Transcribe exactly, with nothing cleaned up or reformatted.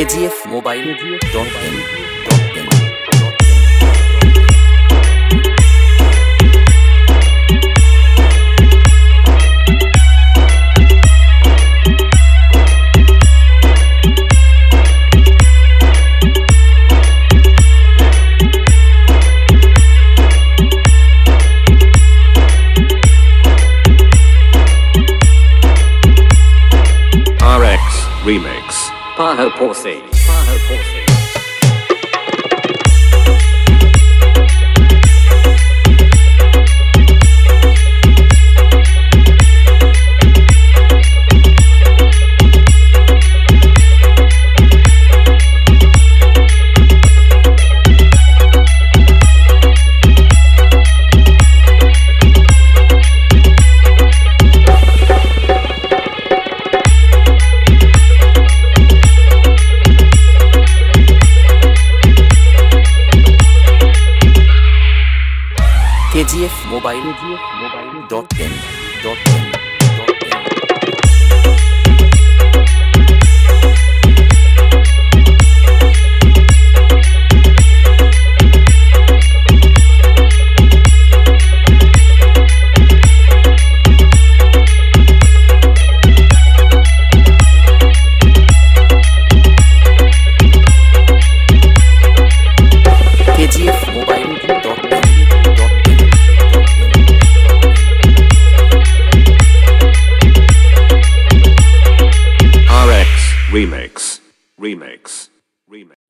KGF mobile dot in. R X Remix. Paho Posse. Paho Posse. KGF mobile dot in dot in. KGF mobile dot in. R X Remix. Remix. Remix.